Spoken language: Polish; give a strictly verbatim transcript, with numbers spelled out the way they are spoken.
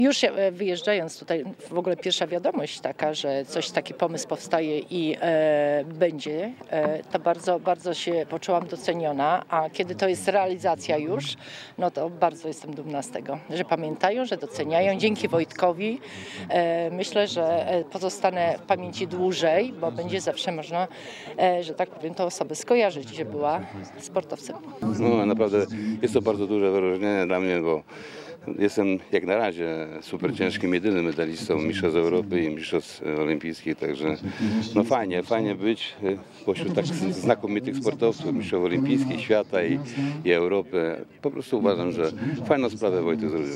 Już e, wyjeżdżając tutaj, w ogóle pierwsza wiadomość taka, że coś, taki pomysł powstaje i e, będzie, e, to bardzo, bardzo się poczułam doceniona, a kiedy to jest realizacja już, no to bardzo jestem dumna z tego, że pamiętają, że doceniają. Dzięki Wojtkowi e, myślę, że e, pozostanę w pamięci dłużej, bo będzie zawsze można, e, że tak powiem, tą osobę skojarzyć, że była sportowcem. No naprawdę jest to bardzo duże wyróżnienie dla mnie, bo jestem jak na razie super ciężkim jedynym medalistą Mistrzostw Europy i Mistrzostw Olimpijskich, także no fajnie, fajnie być pośród tak znakomitych sportowców, mistrzów olimpijskich, świata i, i Europy. Po prostu uważam, że fajną sprawę Wojtek zrobił.